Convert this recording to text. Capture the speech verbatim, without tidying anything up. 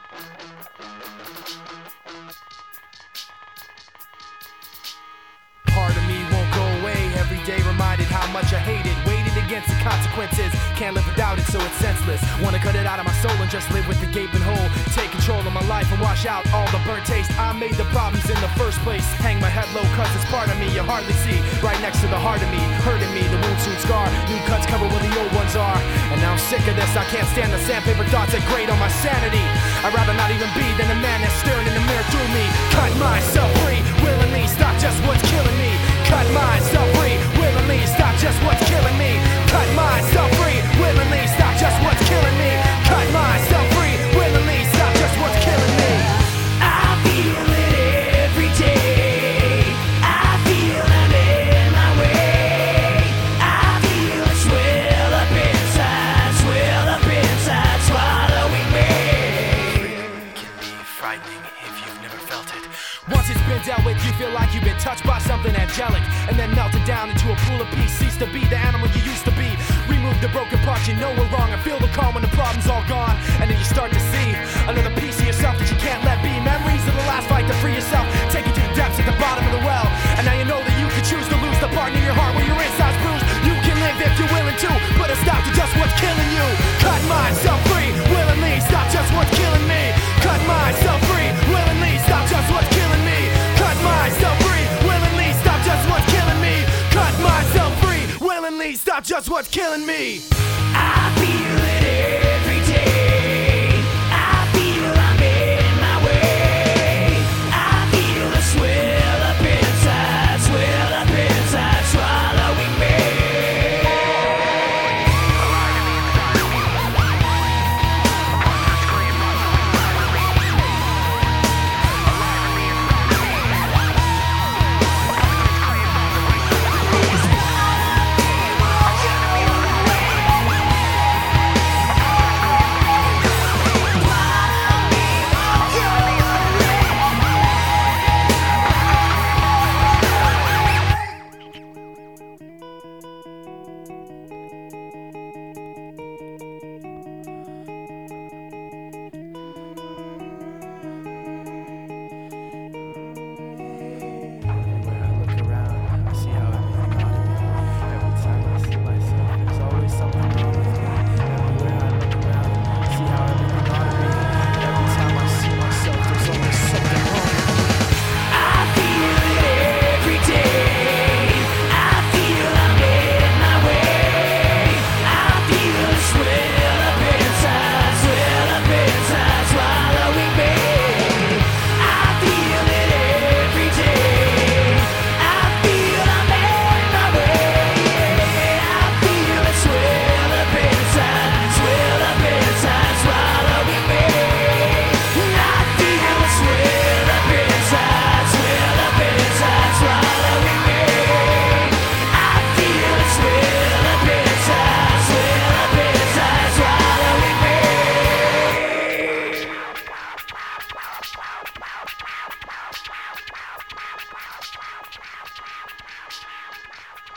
Part of me won't go away, every day reminded how much I hate it. Waited against the consequences, can't live without it, so it's senseless. Wanna cut it out of my soul and just live with the gaping hole. Take control of my life and wash out all the burnt taste. I made the problems in the first place. Hang my head low cause it's part of me you hardly see. Right next to the heart of me, hurting me, the wound soon scar. New cuts cover where the old ones are. And now I'm sick of this, I can't stand the sandpaper thoughts that grate on my sanity. I'd rather not even be than a man that's staring in the mirror through me. Cut myself free, willingly, stop just what's killing me. Cut myself free, willingly, stop just what's killing me. Cut myself free, willingly, stop just what's killing me. Cut myself free, willingly, stop just what's killing me. I feel it every day. I feel I'm in my way. I feel it swell up inside, swell up inside, swallowing me. Can be frightening if you've never felt it. Once it's been dealt with, you feel like you've been touched by something angelic, and then melted down into a pool of peace. Cease to be the animal you used to be. Remove the broken parts you know were wrong, and feel the calm when the problem's all gone. And then you start to see another piece of yourself that you can't let be. Memories of the last fight to free yourself, take you to the depths at the bottom of the well. And now you know that you can choose to lose the part in your heart where your inside's bruised. You can live if you're willing to, put a stop to just what's killing you. Cut myself free, willingly, stop just what's killing me. Cut myself free, willingly, stop just what's killing me. Cut myself free, willingly, stop just what's killing me. Cut myself free, willingly, stop just what's killing me. I feel it